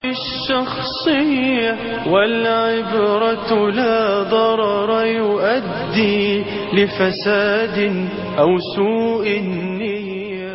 الشخصية والعبرة لا ضرر يؤدي لفساد أو سوء النية.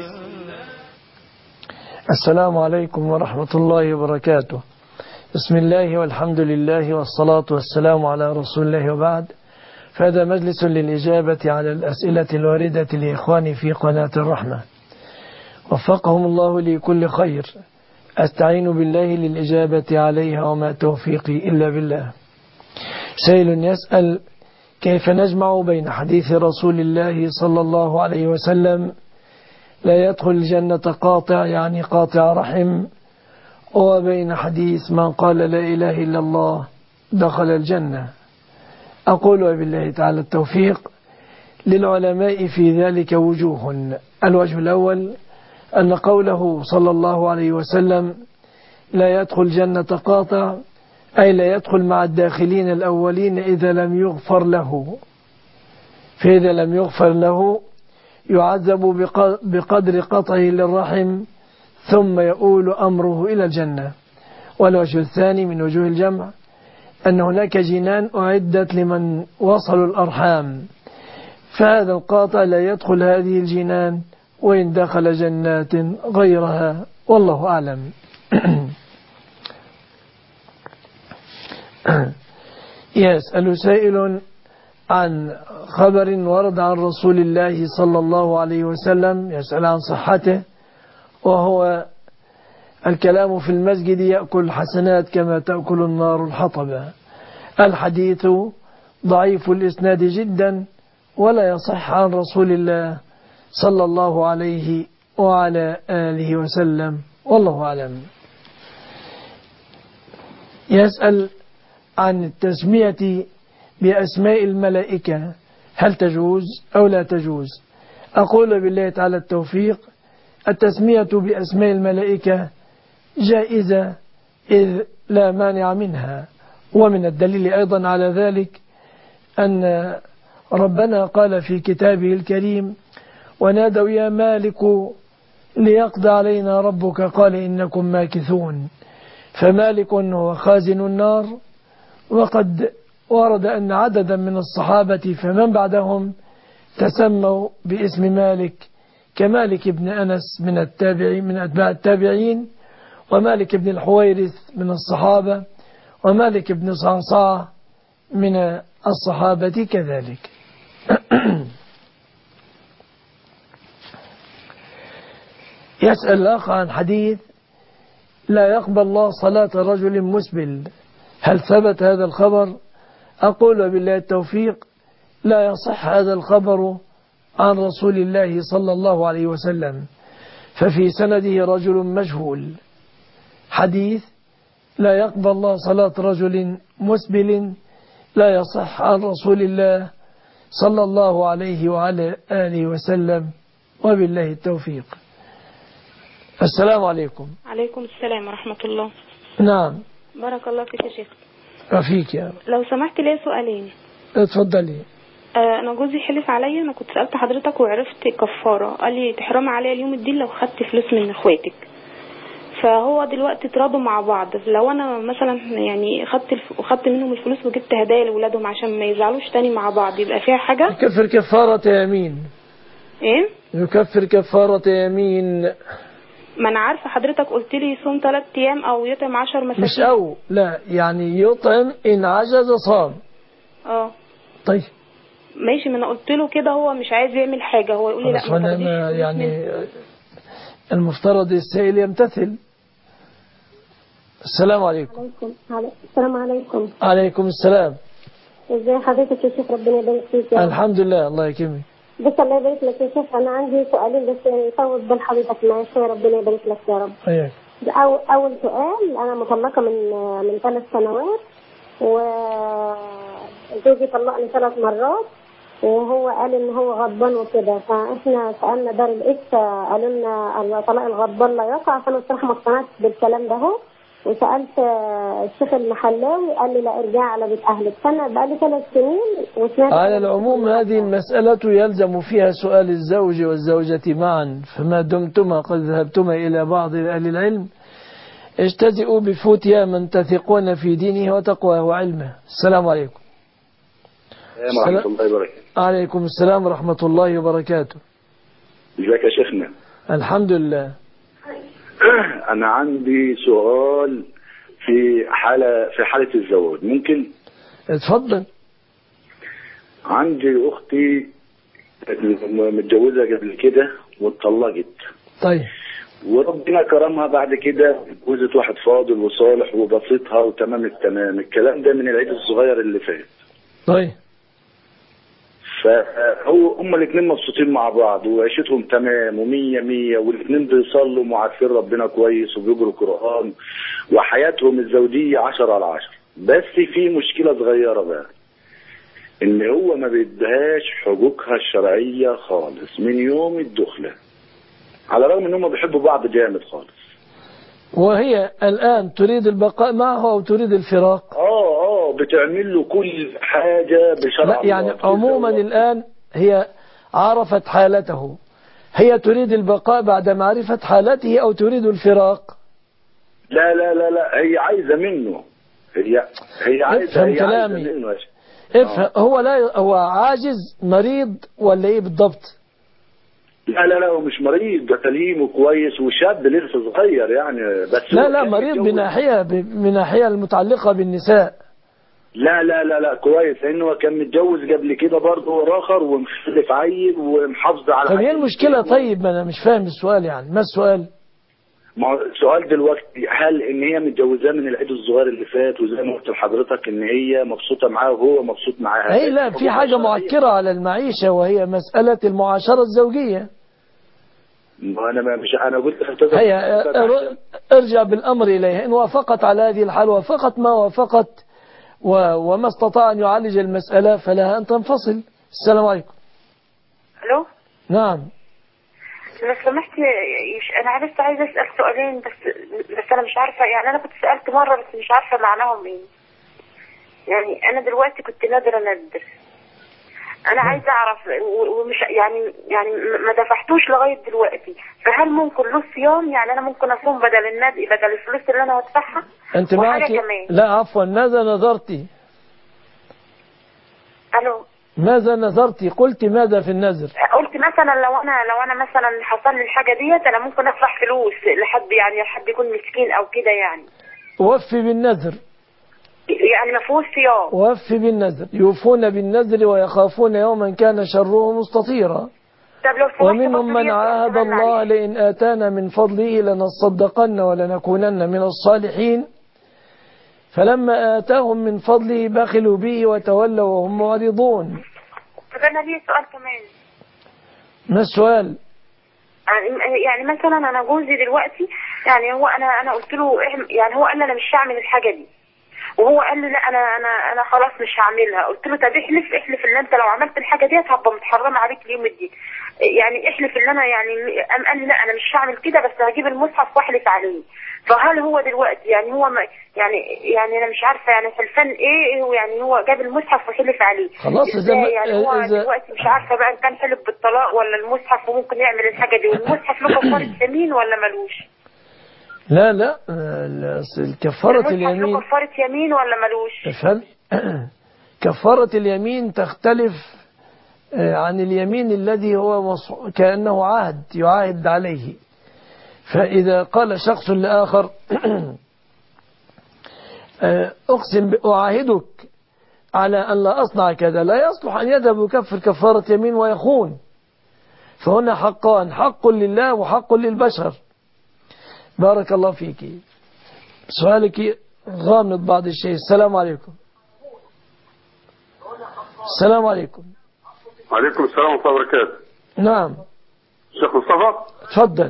السلام عليكم ورحمة الله وبركاته. بسم الله والحمد لله والصلاة والسلام على رسول الله وبعد. فهذا مجلس للإجابة على الأسئلة الواردة لإخواني في قناة الرحمة، وفقهم الله لكل خير. أستعين بالله للإجابة عليها وما توفيقي إلا بالله. سائل يسأل: كيف نجمع بين حديث رسول الله صلى الله عليه وسلم لا يدخل الجنة قاطع، يعني قاطع رحم، وبين حديث من قال لا إله إلا الله دخل الجنة؟ أقول وبالله تعالى التوفيق. للعلماء في ذلك وجوه. الوجه الأول أن قوله صلى الله عليه وسلم لا يدخل الجنة قاطع، أي لا يدخل مع الداخلين الأولين إذا لم يغفر له، فإذا لم يغفر له يعذب بقدر قطعه للرحم ثم يؤول أمره إلى الجنة. والوجه الثاني من وجوه الجمع أن هناك جنان أعدت لمن وصلوا الأرحام، فهذا القاطع لا يدخل هذه الجنان وإن دخل جنات غيرها، والله أعلم. يسأل سائل عن خبر ورد عن رسول الله صلى الله عليه وسلم، يسأل عن صحته، وهو الكلام في المسجد يأكل الحسنات كما تأكل النار الحطب. الحديث ضعيف الإسناد جدا ولا يصح عن رسول الله صلى الله عليه وعلى آله وسلم، والله أعلم. يسأل عن التسمية بأسماء الملائكة، هل تجوز أو لا تجوز؟ أقول بالله تعالى التوفيق. التسمية بأسماء الملائكة جائزة إذ لا مانع منها، ومن الدليل أيضا على ذلك أن ربنا قال في كتابه الكريم: ونادوا يا مالك ليقضى علينا ربك قال إنكم ماكثون. فمالك هو خازن النار، وقد ورد أن عددا من الصحابة فمن بعدهم تسموا باسم مالك، كمالك بن أنس من أتباع التابعين، ومالك بن الحويرث من الصحابة، ومالك بن صعصعة من الصحابة كذلك. يسأل الأخ عن حديث لا يقبل الله صلاة رجل مسبل، هل ثبت هذا الخبر؟ أقول بالله التوفيق. لا يصح هذا الخبر عن رسول الله صلى الله عليه وسلم، ففي سنده رجل مجهول. حديث لا يقبل الله صلاة رجل مسبل لا يصح عن رسول الله صلى الله عليه وعلى آله وسلم، وبالله التوفيق. السلام عليكم. عليكم السلام ورحمة الله. نعم. بارك الله فيك يا شيخ. رفيق يا لو سمحت لي سؤالين. اتفضلي. أنا جوزي حلف عليا، أنا كنت سألت حضرتك وعرفت كفارة، قال لي تحرمي عليا اليوم الدين لو خدت فلوس من اخواتك. فهو دلوقتي اتراضوا مع بعض، لو أنا مثلا يعني خدت منهم الفلوس وجبت هدايا لأولادهم عشان ما يزعلوش تاني مع بعض، يبقى فيها حاجة؟ يكفر كفارة يمين. ايه؟ يكفر كفارة يمين. ما أنا عارفة حضرتك قلت لي صوم 3 أيام أو يطعم 10 مساكين. مش أو لا، يعني يطعم إن عجز صام. طيب ماشي، ما انا قلت له كده، هو مش عايز يعمل حاجة، هو يقول لي لا ما تاخديش يعني المفترض السائل يمتثل. السلام عليكم. السلام عليكم. عليكم السلام. ازي حضرتك يا شيخ؟ ربنا يبارك فيك. الحمد لله، الله يكرمك. بس الله يبارك لك يا شيخ، انا عندي سؤالين بس يطول بال حضرتك معايا شويه، ربنا يبارك لك يا رب. ايوه. اول سؤال، انا مطلقه من 3 سنوات، وزوجي طلقني 3 مرات، وهو قال ان هو غضبان وكده، فاحنا سالنا دار الافتاء قالوا لنا طلاق الغضبان لا يقع، فانا الصراحه ما اقتنعتش بالكلام ده اهو، وسالت الشيخ المحلاوي قال لي لا ارجع على بيت اهلك. فانا بقالي 3 سنين وسمعت. على العموم هذه المسألة يلزم فيها سؤال الزوج والزوجة معا، فما دمتما قد ذهبتما إلى بعض أهل العلم اجتزئوا بفتيا من تثقون في دينه وتقواه وعلمه. السلام عليكم. ورحمة الله وبركاته. عليكم السلام ورحمة الله وبركاته. ازيك يا شيخنا؟ الحمد لله. أنا عندي سؤال في حالة الزواج، ممكن؟ اتفضل. عندي أختي متجوزة قبل كده واتطلقت. طيب. وربنا كرمها بعد كده، اتجوزت واحد فاضل وصالح وبسيطها وتمام التمام. الكلام ده من العيد الصغير اللي فات. طيب. هما الاثنين مبسوطين مع بعض وعيشتهم تمام ومية مية، والاثنين بيصلوا وعارفين ربنا كويس وبيقروا قرآن وحياتهم الزوجية 10/10. بس في مشكلة صغيرة بقى، ان هو ما بيدهاش حقوقها الشرعية خالص من يوم الدخلة، على الرغم ان هم بيحبوا بعض جامد خالص. وهي الآن تريد البقاء معه أو تريد الفراق؟ بتعمل له كل حاجة بشرع الله. يعني عموما الآن هي عرفت حالته، هي تريد البقاء بعد معرفة حالته أو تريد الفراق؟ لا لا لا لا، هي عايزة منه. هي عايزة منه. افهم. هو عاجز مريض ولا ايه بالضبط؟ لا هو مش مريض، ده سليم وكويس وشاب لسه صغير يعني. بس لا مريض من ناحية المتعلقة بالنساء. لا كويس، لانه كان متجوز قبل كده برضه اخر ومخلف عيل ومحافظ على. طب ايه المشكلة؟ طيب ما انا مش فاهم السؤال، يعني ما السؤال؟ ما هو السؤال دلوقتي، هل ان هي متجوزاه من العيد الصغير اللي فات وزي ما قلت لحضرتك ان هي مبسوطه معاه وهو مبسوط معاها؟ اي لا، في حاجة معكرة على المعيشة وهي مسألة المعاشرة الزوجية. ما انا قلت هي ارجع بالامر اليها، ان وافقت على هذه الحال وافقت ما وافقت وما استطاع ان يعالج المسألة فلها ان تنفصل. السلام عليكم. الو. نعم. لو سمحت، انا لسه عايزه اسال سؤالين بس انا مش عارفه، يعني انا كنت سالت مره بس مش عارفه معناهم ايه. يعني انا دلوقتي كنت نادره ندر، انا عايزه اعرف ومش يعني ما دفعتوش لغايه دلوقتي، فهل ممكن له صيام؟ يعني انا ممكن اصوم بدل الفلوس اللي انا هدفعها؟ انت معك؟ لا عفوا، ماذا نذرتي؟ الو. ماذا نذرتي؟ قلت ماذا في النذر؟ قلت مثلا لو انا مثلا حصل لي الحاجه ديت، انا ممكن ادفع فلوس لحد يكون مسكين او كده يعني. وفي بالنذر. يعني ما فيهوش صيام. وفي بالنذر، يوفون بالنذر ويخافون يوما كان شره مستطيرا. ومنهم من عاهد الله لئن آتانا من فضله لنصدقن ولنكونن من الصالحين فلما آتاهم من فضله بخلوا به وتولوا وهم معرضون. طب أنا لي سؤال كمان. ما السؤال؟ يعني مثلا أنا جوزي دلوقتي، يعني هو أنا قلت له، يعني هو قال لي أنا مش هعمل الحاجة دي، وهو قال لي لا أنا خلاص مش هعملها. قلت له طب احلف ان انت لو عملت الحاجة دي هتبقى متحرمة عليك اليوم الدين، يعني احلف ان انا يعني. قال لي لا انا مش هعمل كده، بس هجيب المصحف واحلف عليه. فهل هو دلوقتي يعني هو يعني انا مش عارفه يعني حلفان ايه، يعني هو جاب المصحف وحلف عليه خلاص يعني هو دلوقتي مش عارفه بقى ان كان حلف بالطلاق ولا المصحف، وممكن يعمل الحاجه دي، والمصحف له كفاره يمين ولا ملوش؟ لا كفارة اليمين له كفاره يمين ولا ملوش؟ كفارة اليمين تختلف عن اليمين الذي هو كأنه يعاهد عليه. فإذا قال شخص لآخر أعاهدك على أن لا أصنع كذا، لا يصلح أن يذهب يكفر كفارة يمين ويخون. فهنا حقان، حق لله وحق للبشر. بارك الله فيك. سؤالك غامض بعض الشيء. السلام عليكم. السلام عليكم. وعليكم السلام ورحمة الله وبركاته. نعم. شيخ مصطفى. تفضل.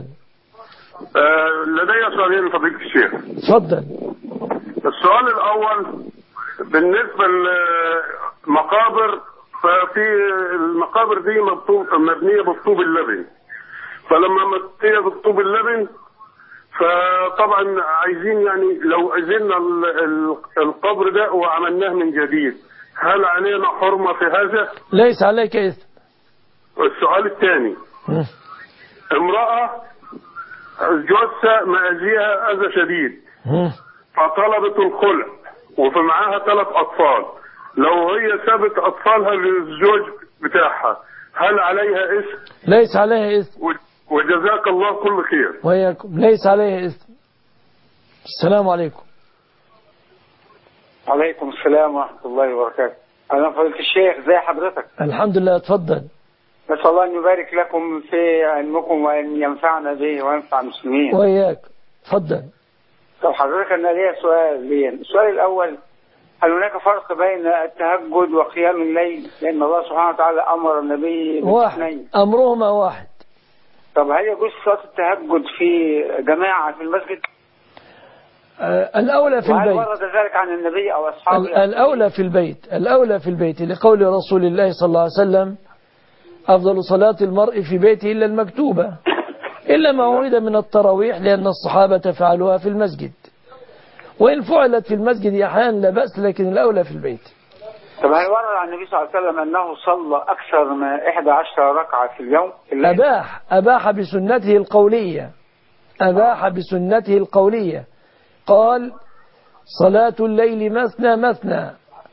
لدي سؤالين لفضيلة الشيخ. تفضل. السؤال الأول بالنسبة للمقابر، ففي المقابر دي مبنية بطوب اللبن، فلما مبنية بطوب اللبن فطبعا عايزين يعني لو عزلنا القبر ده وعملناه من جديد، هل علينا حرمة في هذا؟ ليس عليك إثم. السؤال الثاني، امرأة جوزها مأذيها أذى شديد، فطلبت الخلع وفي معاها 3 أطفال، لو هي سابت أطفالها للزوج بتاعها هل عليها اسم؟ ليس عليها اسم. وجزاك الله كل خير. وياكم. ليس عليها اسم. السلام عليكم. عليكم السلام ورحمة الله وبركاته. أنا فضيلة الشيخ، ازي حضرتك؟ الحمد لله. اتفضل. نسأل الله أن يبارك لكم في علمكم وأن ينفعنا به وينفع المسلمين. وإياك. اتفضل. طب حضرتك أنا ليا سؤالين. السؤال الأول، هل هناك فرق بين التهجد وقيام الليل؟ لأن الله سبحانه وتعالى أمر النبي واحد، أمرهما واحد. طب هل يجوز صلاة التهجد في جماعة في المسجد؟ الأولى في البيت. وهل ورد ذلك عن النبي أو أصحابه؟ الأولى في البيت. الأولى في البيت لقول رسول الله صلى الله عليه وسلم: أفضل صلاة المرء في بيته إلا المكتوبة، إلا ما ورد من التراويح، لأن الصحابة فعلوها في المسجد، وإن فعلت في المسجد أحيانا لا بأس، لكن الأولى في البيت. طب هل ورد عن النبي صلى الله عليه وسلم أنه صلى أكثر من 11 ركعة في اليوم؟ أباح بسنته القولية. أباح بسنته القولية. قال: صلاة الليل مثنى مثنى،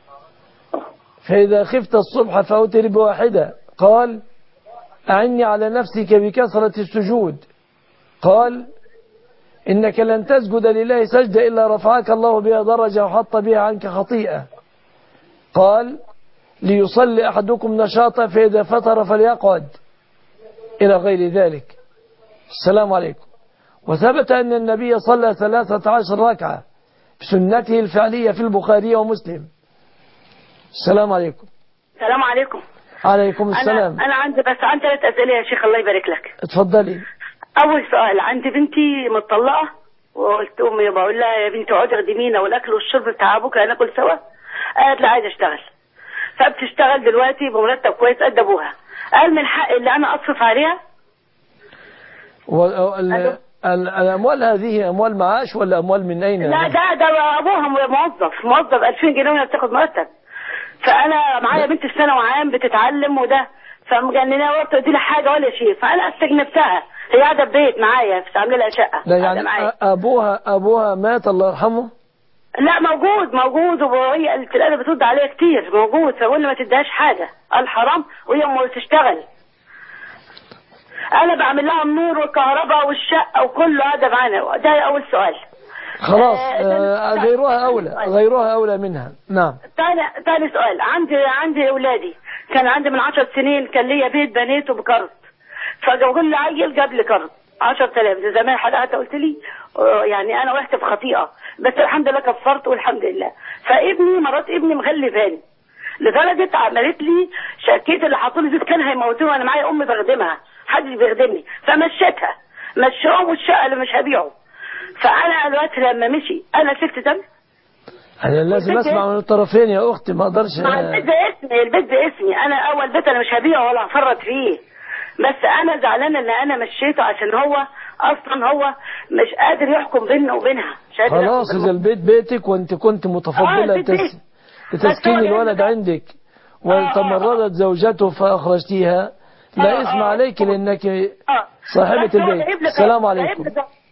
فإذا خفت الصبح فأوتر بواحدة. قال: أعني على نفسك بكثرة السجود. قال: إنك لن تسجد لله سجدة إلا رفعك الله بها درجة وحط بها عنك خطيئة. قال: ليصلي أحدكم نشاطا فإذا فتر فليقعد، إلى غير ذلك. السلام عليكم. وثبت أن النبي صلى 13 ركعة بسنته الفعلية في البخاري ومسلم. السلام عليكم. السلام عليكم. عليكم السلام. أنا عندي 3 أسئلة يا شيخ، الله يبارك لك. اتفضلي. أول سؤال، عندي بنتي مطلقة، وقلت أمي بقول لها يا بنتي اقعدي اخدمينا والأكل والشرب بتاع بكرة هناكل سوا. قالت لا عايزة أشتغل. فبتشتغل دلوقتي بمرتب كويس قد أبوها. قال من حق اللي أنا أصرف عليها. الأموال هذه أموال معاش ولا أموال من أين؟ لا ده أبوها موظف 2000 جنيه وهي بتاخد مرتب. فأنا معايا بنت في ثانوي عام بتتعلم وده، فمجنناها وقت قلت لها حاجة ولا شيء، فأنا استجنبتها. هي قاعدة في بيت معايا، عاملة لها شقة. لا يعني أبوها مات الله يرحمه؟ لا موجود وهي في الأدب بترد عليها كتير، موجود. فقلنا ما تديهاش حاجة، قال حرام، وهي ما تشتغل. أنا بعمل لها النور والكهرباء والشقة وكله قاعدة معانا. ده أول سؤال. خلاص. غيرها أولى منها. نعم. ثاني سؤال، عندي أولادي، كان عندي من 10 سنين كان ليا بيت بنيته بكارت، فجابوا لي عيل جاب لي كارت 10,000. زي زمان حضرتك قلت لي يعني أنا وقعت في خطيئة، بس الحمد لله كفرت والحمد لله. فابني مرات ابني مغلباني لدرجة عملت لي شكيت اللي حاطوا لي زيت كان هيموتوني وانا معايا امي بخدمها، حد بيخدمني، فمشيتها مشيهم والشقه اللي مش هبيعه. فانا دلوقتي لما مشي انا سكت دم. انا لازم اسمع من الطرفين يا اختي، ما اقدرش. البيت باسمي انا، اول بيت انا مش هبيعه ولا هفرط فيه، بس انا زعلانه ان انا مشيته عشان هو اصلا هو مش قادر يحكم بيننا وبينها. خلاص اذا البيت بيتك وانت كنت متفضله تسكين الولد عندك وتمردت زوجته فأخرجتيها، لا اسم عليك لأنك صاحبة البيت. السلام عليكم.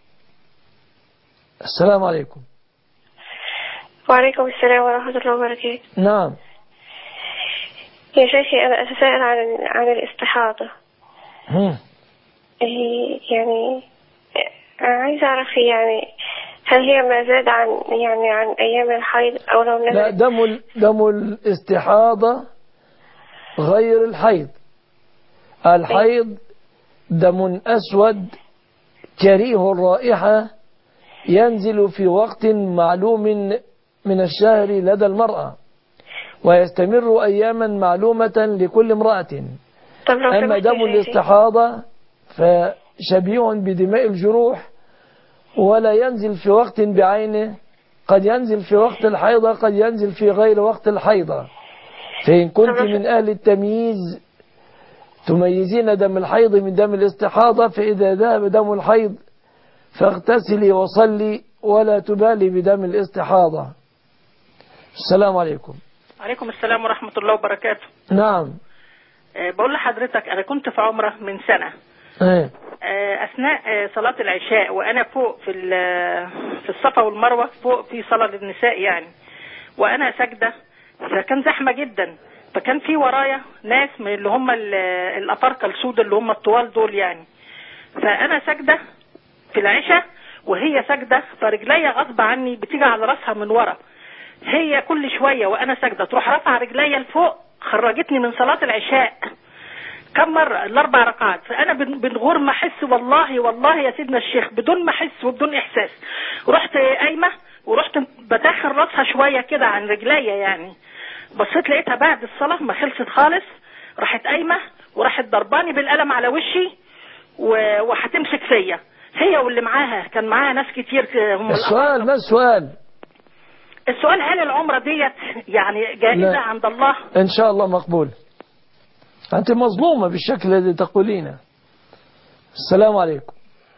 السلام عليكم. وعليكم السلام ورحمة الله وبركاته. نعم يا شيخي، أنا أتساءل عن الاستحاضة. يعني عايزة أعرف يعني هل هي ما زاد عن أيام الحيض أو لو نزل؟ لا، دم الاستحاضة غير الحيض. الحيض دم أسود كريه الرائحة ينزل في وقت معلوم من الشهر لدى المرأة ويستمر أياما معلومة لكل امرأة. أما دم الاستحاضة فشبيه بدماء الجروح ولا ينزل في وقت بعينه، قد ينزل في وقت الحيضة، قد ينزل في غير وقت الحيضة. فإن كنت من أهل التمييز تميزين دم الحيض من دم الاستحاضة، فإذا ذهب دم الحيض فاغتسلي وصلي ولا تبالي بدم الاستحاضة. السلام عليكم. عليكم السلام ورحمة الله وبركاته. نعم. بقول لحضرتك أنا كنت في عمرة من سنة. أثناء صلاة العشاء وأنا فوق في الصفا والمروة، فوق في صلاة للنساء يعني، وأنا ساجدة، فكان زحمة جدا، فكان في ورايا ناس من اللي هم الأفارقة السود اللي هم الطوال دول يعني، فأنا ساجدة في العشاء وهي ساجدة، فرجليا غصب عني بتيجي على راسها من ورا، هي كل شوية وأنا ساجدة تروح رافعة رجليا لفوق، خرجتني من صلاة العشاء كم مرة، ال4 ركعات. فأنا من غير ما أحس، والله يا سيدنا الشيخ، بدون ما أحس وبدون إحساس، رحت قايمة ورحت بتاخر راسها شوية كده عن رجليا يعني، بصيت لقيتها بعد الصلاة ما خلصت خالص، راحت قايمة وراحت ضرباني بالقلم على وشي وهتمسك فيا هي واللي معاها، كان معاها ناس كتير. هم السؤال ما السؤال هل العمرة ديت يعني جائزة عند الله؟ إن شاء الله مقبول. أنت مظلومة بالشكل الذي تقولينه. السلام عليكم.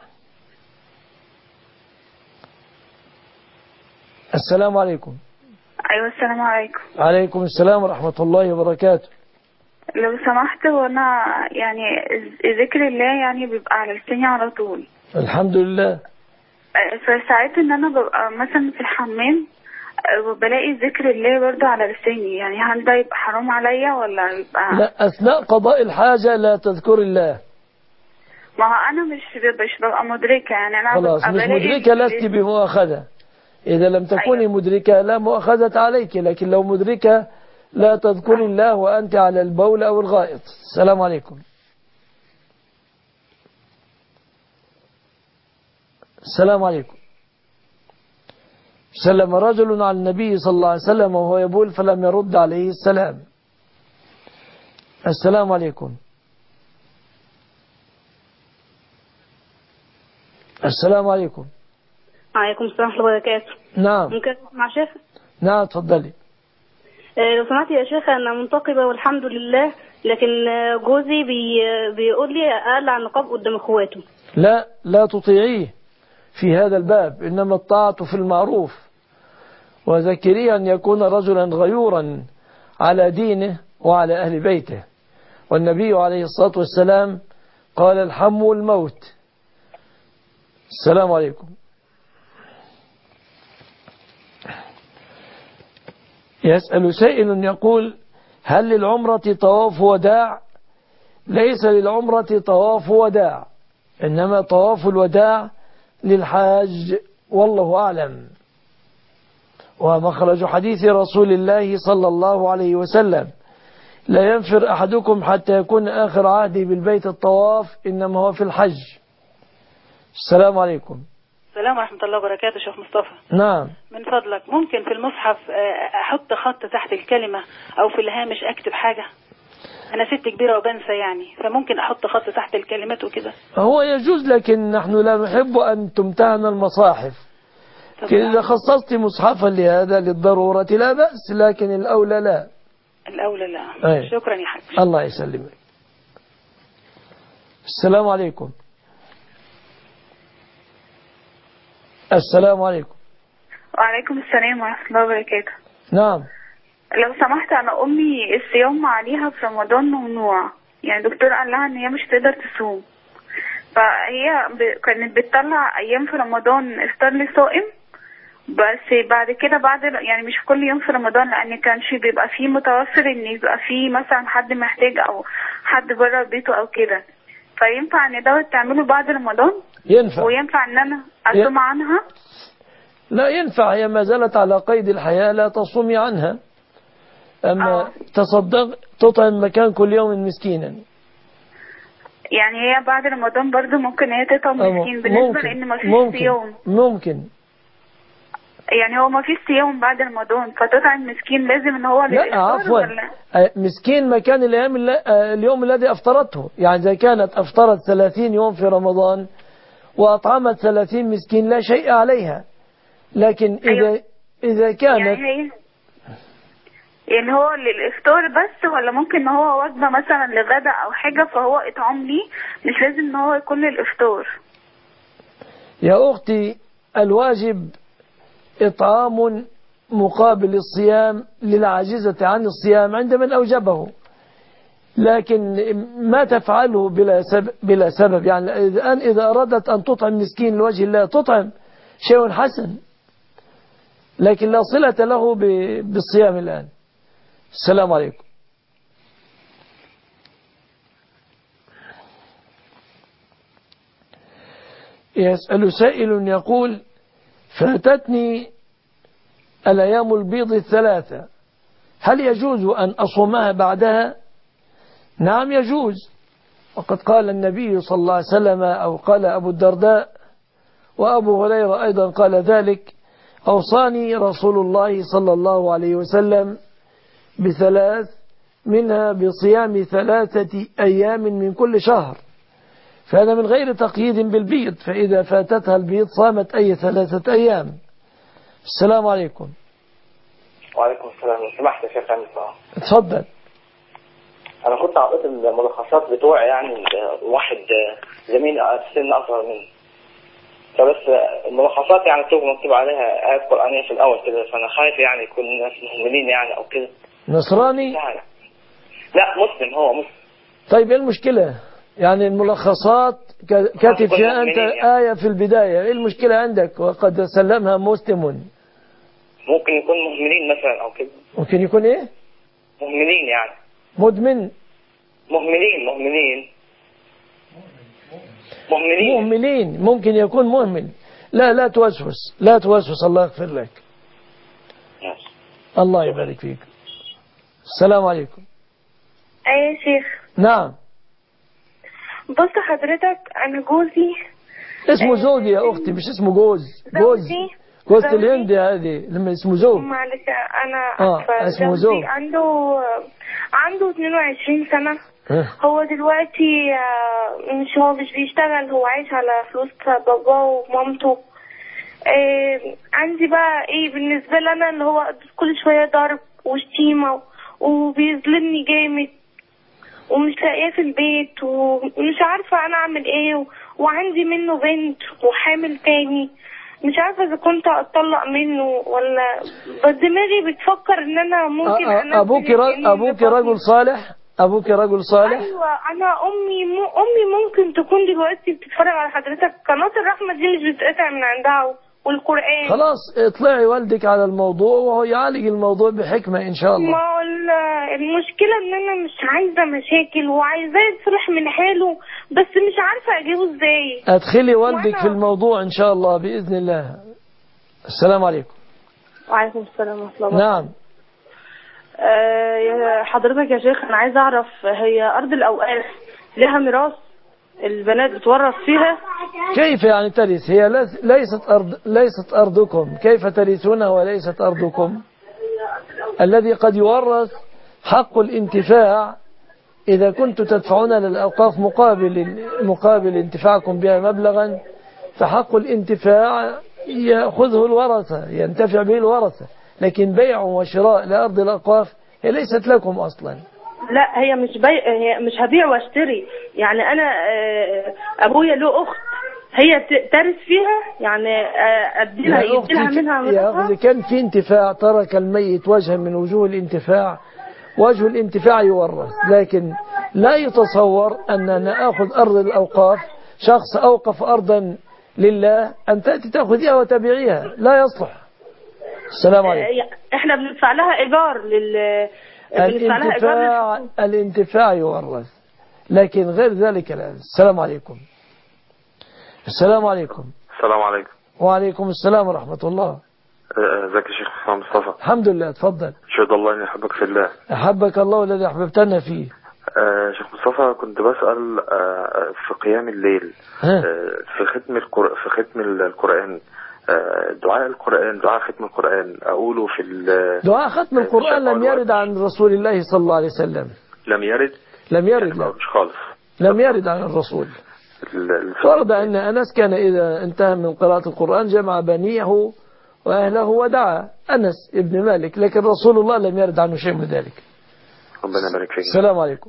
السلام عليكم. أيوة السلام عليكم. عليكم السلام ورحمة الله وبركاته. لو سمحت، وانا يعني ذكر الله يعني بيبقى على لساني على طول. الحمد لله. فساعات ان انا ببقى مثلا في الحمام وبلاقي ذكر الله برضه على لساني، يعني هل ده يبقى حرام عليا ولا يبقى؟ لا، أثناء قضاء الحاجة لا تذكر الله. ما هو أنا مش ببقى مدركة، يعني أنا خلاص مش مدركة، لست بمؤاخذة. إذا لم تكوني أيوة. مدركة لا مؤاخذة عليك، لكن لو مدركة لا تذكر الله وأنت على البول أو الغائط. السلام عليكم. السلام عليكم. سلم رجل على النبي صلى الله عليه وسلم وهو يبول فلم يرد عليه السلام. السلام عليكم. السلام عليكم. وعليكم السلام ورحمة الله وبركاته. نعم. ممكن مع شيخ؟ نعم تفضلي. لو سمحت يا شيخ، أنا منتقبة والحمد لله، لكن جوزي بيقول لي أقلع النقاب قدام إخواته. لا تطيعيه في هذا الباب، إنما الطاعة في المعروف، وذكريه أن يكون رجلا غيورا على دينه وعلى أهل بيته، والنبي عليه الصلاة والسلام قال الحم والموت. السلام عليكم. يسأل سائل يقول: هل للعمرة طواف وداع؟ ليس للعمرة طواف وداع، إنما طواف الوداع للحاج، والله أعلم. ومخرج حديث رسول الله صلى الله عليه وسلم: لا ينفر أحدكم حتى يكون آخر عهده بالبيت الطواف، إنما هو في الحج. السلام عليكم. السلام ورحمة الله وبركاته. شيخ مصطفى. نعم. من فضلك ممكن في المصحف أحط خط تحت الكلمة أو في الهامش أكتب حاجة؟ أنا ست كبيرة وبنسى يعني، فممكن أحط خط تحت الكلمات وكده. هو يجوز، لكن نحن لا نحب أن تمتهن المصاحف. إذا خصصت مصحفا لهذا للضرورة لا بأس، لكن الأولى لا. الأولى لا. أي. شكرا يا حاج. الله يسلمك. السلام عليكم. السلام عليكم. وعليكم السلام ورحمة الله وبركاته. نعم. لو سمحت، أنا أمي الصيام عليها في رمضان ممنوع، يعني الدكتور قال لها إن هي مش تقدر تصوم، فهي كانت بتطلع أيام في رمضان إفطار للصائم، بس بعد كده يعني مش كل يوم في رمضان، لأن كانش بيبقى فيه متوفر إن يبقى فيه مثلا حد محتاج أو حد بره بيته أو كده، فينفع إن دوت تعمله بعد رمضان؟ ينفع. وينفع إن أنا أصوم عنها؟ لا ينفع، هي ما زالت على قيد الحياة، لا تصومي عنها. أما تصدق تطعم مكان كل يوم مسكينا. يعني هي بعد رمضان برضو ممكن هي تطعم مسكين بالنسبة لأن ما فيش صيام. ممكن. يعني هو ما فيش صيام بعد رمضان، فتطعم مسكين لازم ان هو لا عفوا، مسكين مكان اليوم الذي أفطرته. يعني إذا كانت أفطرت 30 يوم في رمضان وأطعمت 30 مسكين لا شيء عليها، لكن إذا كانت يعني هو للإفطار بس، ولا ممكن ان هو وجبة مثلا لغدا أو حاجة فهو إطعام ليه، مش لازم ان هو يكون للإفطار؟ يا أختي، الواجب إطعام مقابل الصيام للعاجزة عن الصيام عند من أوجبه. لكن ما تفعله بلا سبب. يعني إذا أردت أن تطعم مسكين لوجه الله تطعم، شيء حسن، لكن لا صلة له بالصيام الآن. السلام عليكم. يسأل سائل يقول: فاتتني الأيام البيض الثلاثة، هل يجوز أن أصومها بعدها؟ نعم يجوز، وقد قال النبي صلى الله عليه وسلم، أو قال أبو الدرداء وأبو هريرة أيضا قال ذلك: أوصاني رسول الله صلى الله عليه وسلم بثلاث، منها بصيام 3 أيام من كل شهر، فهذا من غير تقييد بالبيض، فإذا فاتتها البيض صامت أي 3 أيام. السلام عليكم. وعليكم السلام. لو سمحت يا شيخ أنس. اتفضل. أنا كنت عطيت الملخصات بتوعي، يعني واحد زميل سن أصغر مني، فبس الملخصات يعني بتبقى مكتوب عليها آيات قرآنية في الأول كده، فأنا خايف يعني يكون الناس مهملين يعني أو كده. نصراني؟ لا مسلم، هو مسلم. طيب إيه المشكلة؟ يعني الملخصات كاتب فيها أنت يعني آية في البداية، إيه المشكلة عندك وقد سلمها مسلم؟ ممكن يكون مهملين مثلا أو كده. ممكن يكون إيه؟ مهملين يعني. مدمن. مهملين ممكن يكون مهمل. لا توسوس، لا توسوس، الله يغفر لك. الله يبارك فيك. السلام عليكم. أي يا شيخ. نعم. بص حضرتك، أنا جوزي اسمه زوجي يا أختي، مش اسمه جوز الهند هذه لما اسمه زوج. معلش أنا اسمه زوج. عنده 22 سنة. هو دلوقتي مش بيشتغل، هو عايش على فلوس باباه ومامته. عندي بقى ايه بالنسبة لي انا، اللي هو كل شوية ضرب وشتيمة وبيظلمني جامد، ومش لاقيه في البيت، ومش عارفة انا اعمل ايه، وعندي منه بنت وحامل تاني، مش عارفة اذا كنت اتطلق منه ولا، بس دماغي بتفكر ان انا ممكن ابوك رجل صالح. ايوه، انا امي ممكن تكون دلوقتي بتتفرج على حضرتك، قناة الرحمة دي مش بتقطع من عندها، والقرآن. خلاص اطلعي والدك على الموضوع وهو يعالج الموضوع بحكمة ان شاء الله. ما المشكلة ان انا مش عايزة مشاكل، وعايزاه يتصلح من حاله، بس مش عارفة اجيبه ازاي. ادخلي والدك في الموضوع ان شاء الله بإذن الله. السلام عليكم. وعليكم السلام ورحمة الله. نعم. حضرتك يا شيخ، انا عايزة اعرف، هي ارض الاوقاف لها ميراث؟ البنات بتورث فيها؟ كيف يعني ترث؟ هي ليست أرضكم، كيف ترثونها وليست أرضكم؟ الذي قد يورث حق الانتفاع إذا كنت تدفعون للأوقاف مقابل انتفاعكم بها مبلغا، فحق الانتفاع يأخذه الورثة، ينتفع به الورثة، لكن بيع وشراء لأرض الأوقاف هي ليست لكم أصلا. لا، هي مش هبيع واشتري، يعني انا ابويا له اخت، هي ترث فيها، يعني يديلها منها يا اذا كان في انتفاع ترك الميت وجها من وجوه الانتفاع، وجه الانتفاع يورث، لكن لا يتصور ان ناخذ ارض الاوقاف، شخص اوقف ارضا لله ان تاتي تاخذيها وتبيعيها، لا يصلح. السلام عليكم. احنا بندفع لها ايجار الانتفاع يورث، لكن غير ذلك لا. السلام عليكم. السلام عليكم. السلام عليكم. وعليكم السلام ورحمة الله. ازيك يا شيخ مصطفى؟ الحمد لله. اتفضل. اشهد الله اني احبك في الله. احبك الله الذي احببتنا فيه. شيخ مصطفى، كنت بسأل في قيام الليل، في ختم القرآن، دعاء ختم القرآن أقوله في دعاء ختم القرآن لم يرد عن رسول الله صلى الله عليه وسلم. لم يرد يعني مش خالص. لم يرد عن الرسول. ورد أن أنس كان إذا انتهى من قراءة القرآن جمع بنيه وأهله ودعا، أنس ابن مالك، لكن رسول الله لم يرد عنه شيء من ذلك. ربنا يبارك فيك. السلام عليكم.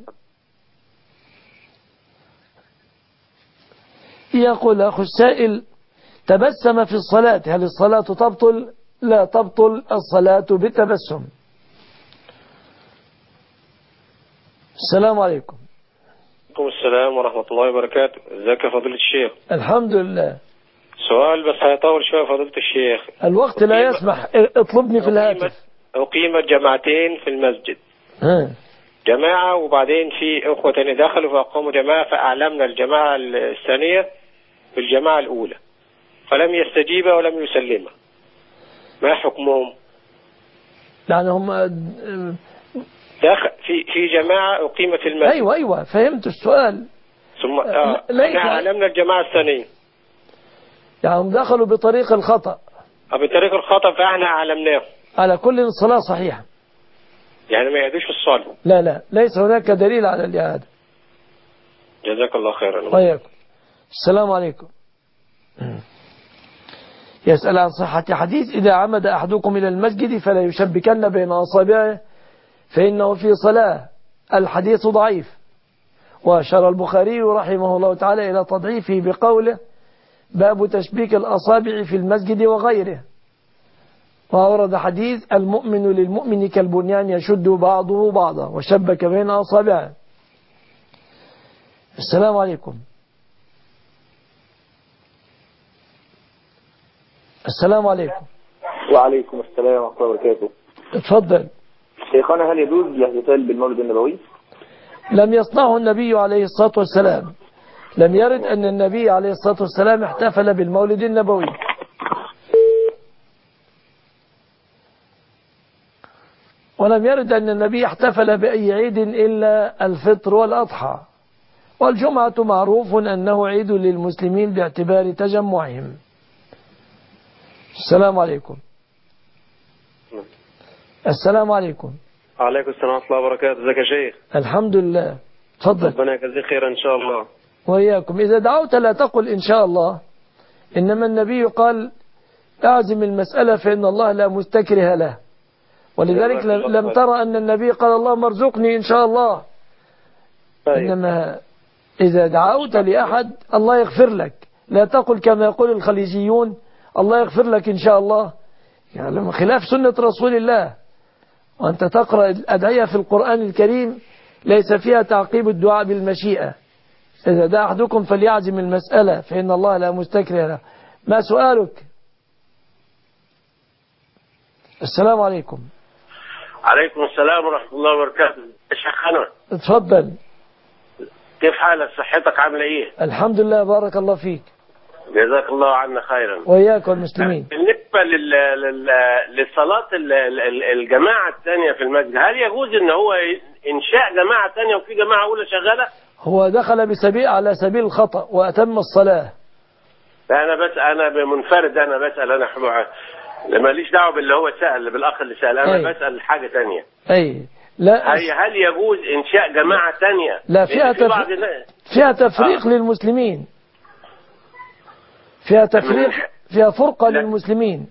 يقول أخو السائل: تبسم في الصلاة، هل الصلاة تبطل؟ لا تبطل الصلاة بالتبسم. السلام عليكم. وعليكم السلام ورحمة الله وبركاته. ازيك يا فضيلة الشيخ؟ الحمد لله. سؤال بس هيطول شوية فضيلة الشيخ. الوقت لا يسمح، اطلبني في الهاتف. أقيمت جماعتين في المسجد. جماعة وبعدين في أخوة تاني دخلوا فأقاموا جماعة، فأعلمنا الجماعة الثانية بالجماعة الأولى فلم يستجيب ولم يسلم، ما حكمهم؟ يعني هم دخل في جماعة أقيمت في المسجد. أيوة فهمت السؤال. ثم احنا أعلمنا الجماعة الثانية، يعني هم دخلوا بطريق الخطأ. بطريق الخطأ فاحنا أعلمناهم. على كل الصلاة صحيحة، يعني ما يعيدوش في الصلاة. لا ليس هناك دليل على الإعادة. جزاك الله خيرا. وياكم. السلام عليكم. يسأل عن صحة حديث إذا عمد أحدكم إلى المسجد فلا يشبكن بين أصابعه فإنه في صلاة. الحديث ضعيف، وأشار البخاري رحمه الله تعالى إلى تضعيفه بقوله باب تشبيك الأصابع في المسجد وغيره، وأورد حديث المؤمن للمؤمن كالبنيان يشد بعضه بعضا وشبك بين أصابعه. السلام عليكم. السلام عليكم. وعليكم السلام ورحمة الله وبركاته. اتفضل. شيخنا، هل يجوز الاحتفال بالمولد النبوي؟ لم يصنعه النبي عليه الصلاة والسلام، لم يرد أن النبي عليه الصلاة والسلام احتفل بالمولد النبوي. ولم يرد أن النبي احتفل بأي عيد إلا الفطر والأضحى، والجمعة معروف أنه عيد للمسلمين باعتبار تجمعهم. السلام عليكم. السلام عليكم. وعليكم السلام ورحمة الله وبركاته. ازيك يا شيخ؟ الحمد لله. تفضل. ربنا يجزيك خيرا إن شاء الله. وإياكم. إذا دعوت لا تقل إن شاء الله، إنما النبي قال أعزم المسألة فإن الله لا مستكره له، ولذلك لم ترى أن النبي قال اللهم ارزقني إن شاء الله. إنما إذا دعوت لأحد الله يغفر لك، لا تقل كما يقول الخليجيون الله يغفر لك إن شاء الله، يعني خلاف سنة رسول الله. وأنت تقرأ الأدعية في القرآن الكريم ليس فيها تعقيب الدعاء بالمشيئة. إذا دعا أحدكم فليعزم المسألة فإن الله لا مستكره له. ما سؤالك؟ السلام عليكم. عليكم السلام ورحمة الله وبركاته. شيخنا اتفضل. كيف حالك؟ صحتك عاملة ايه؟ الحمد لله، بارك الله فيك. جزاك الله عنا خيرا. وإياك والمسلمين. بالنسبة للصلاة الجماعة الثانية في المسجد، هل يجوز ان هو انشاء جماعة ثانية وفي جماعة اولى شغالة؟ هو دخل على سبيل الخطأ وأتم الصلاة. انا بمنفرد، انا بسأل، انا ماليش دعوة باللي هو سأل، بالاخ اللي سأل، انا بسأل حاجة ثانية. لا، هل يجوز انشاء جماعة ثانية؟ لا، فيها تفريق للمسلمين، فيها تفريق، فيها فرقة للمسلمين.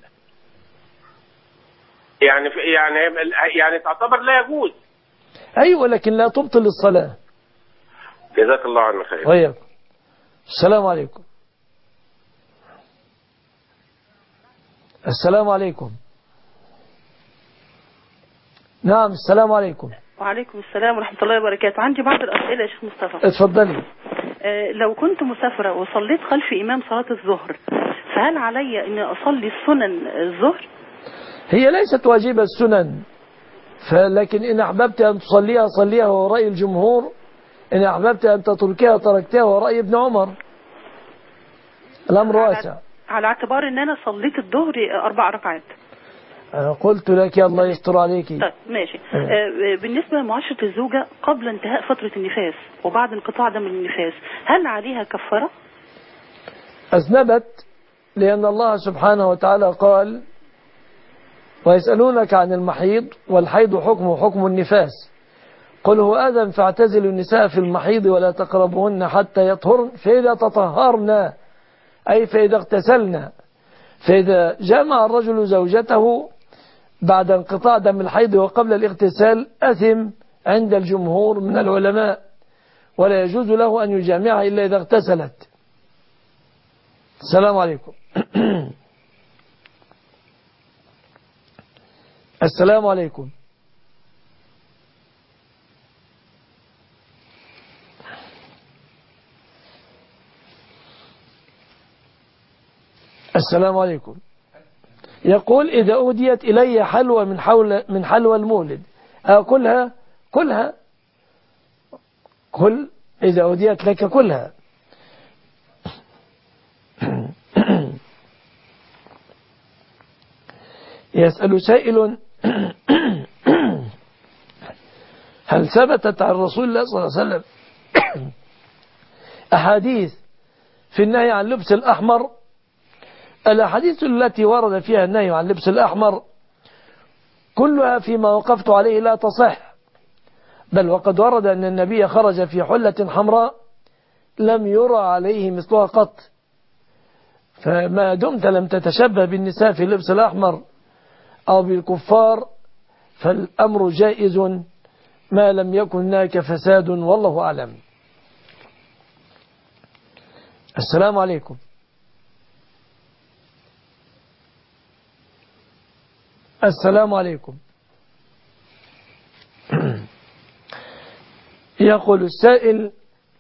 يعني تعتبر لا يجوز. أيوة، لكن لا تبطل الصلاة. جزاك الله عنا خير. وياكم. السلام عليكم. السلام عليكم. نعم، السلام عليكم. وعليكم السلام ورحمة الله وبركاته. عندي بعض الأسئلة يا شيخ مصطفى. اتفضلي. لو كنت مسافرة وصليت خلف إمام صلاة الظهر، فهل علي أن أصلي السنن الظهر؟ هي ليست واجبة السنن، لكن إن أحببت أن تصليها صليها، هو رأي الجمهور. إن أحببت أن تتركها تركتها، هو رأي ابن عمر. الأمر واسع. على اعتبار أن أنا صليت الظهر 4 ركعات. قلت لك يا الله يستر عليكي. طيب ماشي. بالنسبة لمعاشرة الزوجة قبل انتهاء فترة النفاس وبعد انقطاع دم النفاس، هل عليها كفارة؟ أذنبت، لأن الله سبحانه وتعالى قال ويسألونك عن المحيض والحيض حكمه حكم النفاس، قل هو أذن فاعتزلوا النساء في المحيض ولا تقربوهن حتى يطهرن، فإذا تطهرنا أي فإذا اغتسلنا. فإذا جامع الرجل زوجته بعد انقطاع دم الحيض وقبل الاغتسال أثم عند الجمهور من العلماء، ولا يجوز له أن يجامعها إلا إذا اغتسلت. السلام عليكم. السلام عليكم. السلام عليكم. يقول إذا أهديت إلي حلوى من حلوى المولد أكلها؟ كلها، كل إذا أهديت لك كلها. يسأل سائل هل ثبتت عن رسول الله صلى الله عليه وسلم أحاديث في النهي عن لبس الأحمر؟ الأحاديث التي ورد فيها النهي عن لبس الأحمر كلها فيما وقفت عليه لا تصح، بل وقد ورد أن النبي خرج في حلة حمراء لم يرى عليه مثلها قط، فما دمت لم تتشبه بالنساء في لبس الأحمر أو بالكفار فالأمر جائز ما لم يكن هناك فساد، والله أعلم. السلام عليكم. السلام عليكم. يقول السائل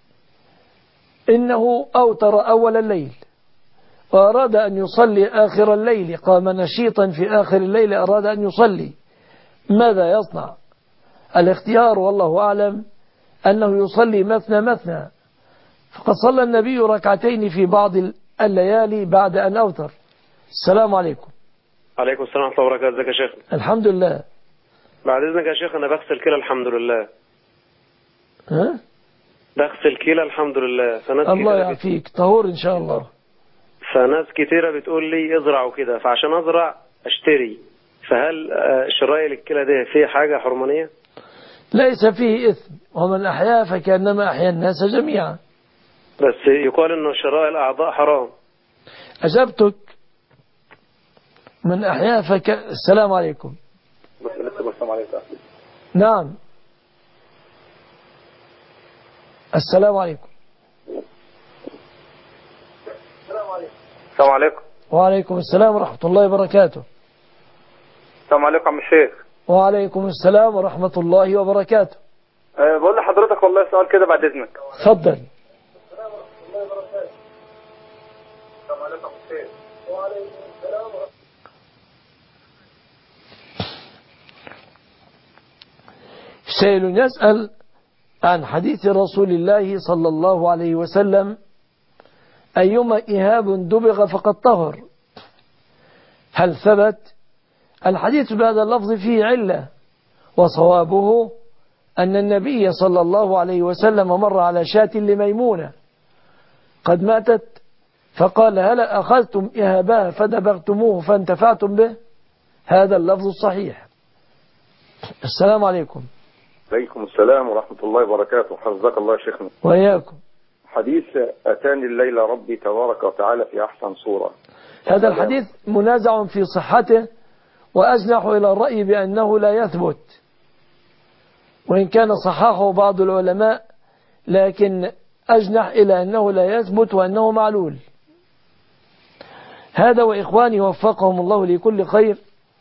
إنه أوتر أول الليل وأراد أن يصلي آخر الليل، قام نشيطا في آخر الليل أراد أن يصلي، ماذا يصنع؟ الاختيار والله أعلم أنه يصلي مثنى مثنى، فقد صلى النبي ركعتين في بعض الليالي بعد أن أوتر. السلام عليكم. عليكم السلام ورحمة الله وبركاته. ازيك يا شيخ؟ الحمد لله. بعد إذنك يا شيخ أنا بغسل كلى الحمد لله. ها؟ بغسل كلى الحمد لله. الله يعافيك، طهور إن شاء الله. فناس كتيرة بتقول لي ازرع وكده، فعشان أزرع أشتري، فهل شراء الكلى ده فيه حاجة حرمانية؟ ليس فيه إثم، ومن أحيا فكأنما أحيا الناس جميعا. بس يقال إنه شراء الأعضاء حرام. أجبتك. من أحيا السلام عليكم. نعم. السلام عليكم. السلام عليكم. وعليكم السلام ورحمة الله وبركاته. السلام عليكم عم الشيخ. وعليكم السلام ورحمة الله وبركاته. بقول لحضرتك والله سؤال كده بعد إذنك. تفضل. سائل يسأل عن حديث رسول الله صلى الله عليه وسلم أيما إهاب دبغ فقد طهر، هل ثبت؟ الحديث بهذا اللفظ فيه علة، وصوابه أن النبي صلى الله عليه وسلم مر على شاة لميمونة قد ماتت فقال هل أخذتم إهابها فدبغتموه فانتفعتم به؟ هذا اللفظ الصحيح. السلام عليكم. عليكم السلام ورحمة الله وبركاته. حفظك الله يا شيخنا. وإياكم. حديث أتاني الليل ربي تبارك وتعالى في أحسن صورة، هذا الحديث منازع في صحته، وأجنح إلى الرأي بأنه لا يثبت، وإن كان صححه بعض العلماء، لكن أجنح إلى أنه لا يثبت وأنه معلول. هذا وإخواني وفقهم الله لكل خير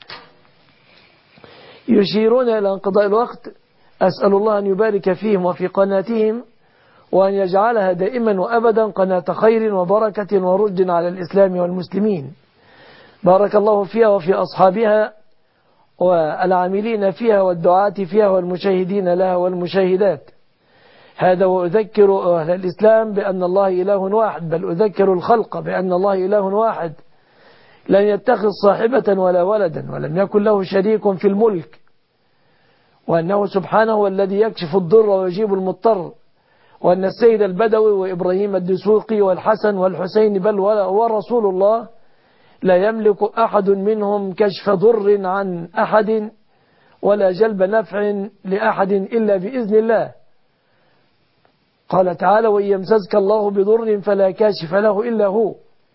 يشيرون إلى انقضاء الوقت. أسأل الله أن يبارك فيهم وفي قناتهم، وأن يجعلها دائما وأبدا قناة خير وبركة ورشد على الإسلام والمسلمين. بارك الله فيها وفي أصحابها والعاملين فيها والدعاة فيها والمشاهدين لها والمشاهدات. هذا وأذكر أهل الإسلام بأن الله إله واحد، بل أذكر الخلق بأن الله إله واحد لن يتخذ صاحبة ولا ولدا ولم يكن له شريك في الملك، وأنه سبحانه هو الذي يكشف الضر ويجيب المضطر، وأن السيد البدوي وإبراهيم الدسوقي والحسن والحسين بل ورسول الله لا يملك أحد منهم كشف ضر عن أحد ولا جلب نفع لأحد إلا بإذن الله. قال تعالى وإن يمسسك الله بضر فلا كاشف له إلا هو.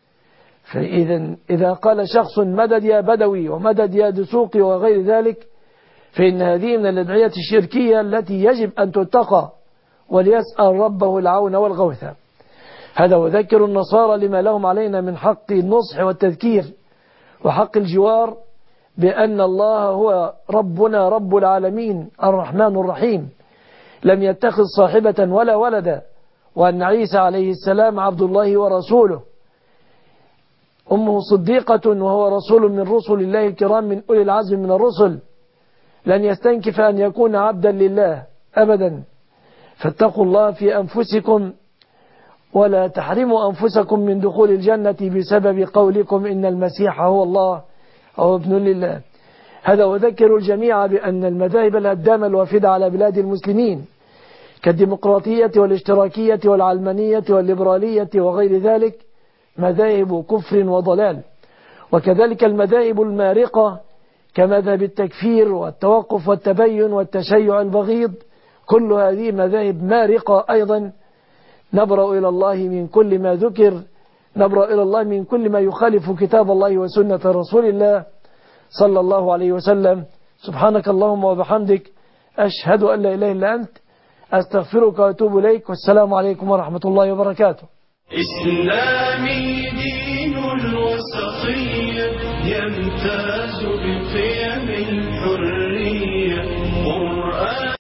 إذا قال شخص مدد يا بدوي ومدد يا دسوقي وغير ذلك فإن هذه من الأدعية الشركية التي يجب أن تتقى، وليسأل ربه العون والغوث. هذا وذكر النصارى لما لهم علينا من حق النصح والتذكير وحق الجوار بأن الله هو ربنا رب العالمين الرحمن الرحيم لم يتخذ صاحبة ولا ولدا، وأن عيسى عليه السلام عبد الله ورسوله. أمه صديقة وهو رسول من رسل الله الكرام من أولي العزم من الرسل، لن يستنكف أن يكون عبدا لله أبدا. فاتقوا الله في أنفسكم ولا تحرموا أنفسكم من دخول الجنة بسبب قولكم إن المسيح هو الله أو ابن لله. هذا وذكر الجميع بأن المذاهب الهدامة الوافدة على بلاد المسلمين كالديمقراطية والاشتراكية والعلمانية والليبرالية وغير ذلك مذاهب كفر وضلال، وكذلك المذاهب المارقة كمذهب التكفير والتوقف والتبين والتشيع البغيض، كل هذه مذاهب مارقة أيضا. نبرأ إلى الله من كل ما ذكر، نبرأ إلى الله من كل ما يخالف كتاب الله وسنة رسول الله صلى الله عليه وسلم. سبحانك اللهم وبحمدك، أشهد أن لا إله إلا أنت، أستغفرك وأتوب إليك، والسلام عليكم ورحمة الله وبركاته. إسلامي دين الوسطية يمتاز بقيم الحرية.